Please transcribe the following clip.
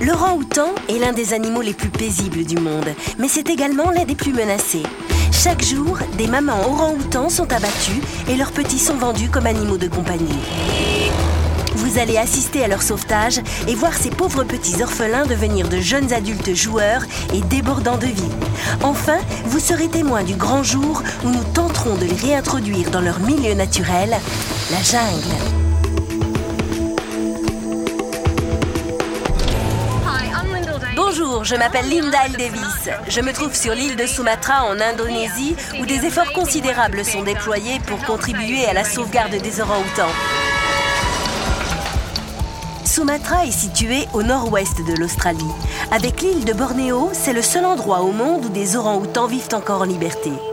L'orang-outan est l'un des animaux les plus paisibles du monde, mais c'est également l'un des plus menacés. Chaque jour, des mamans orang-outans sont abattues et leurs petits sont vendus comme animaux de compagnie. Vous allez assister à leur sauvetage et voir ces pauvres petits orphelins devenir de jeunes adultes joueurs et débordants de vie. Enfin, vous serez témoin du grand jour où nous tenterons de les réintroduire dans leur milieu naturel, la jungle. Bonjour, je m'appelle Lindahl Davis. Je me trouve sur l'île de Sumatra en Indonésie où des efforts considérables sont déployés pour contribuer à la sauvegarde des orang-outans. Sumatra est située au nord-ouest de l'Australie. Avec l'île de Bornéo, c'est le seul endroit au monde où des orang-outans vivent encore en liberté.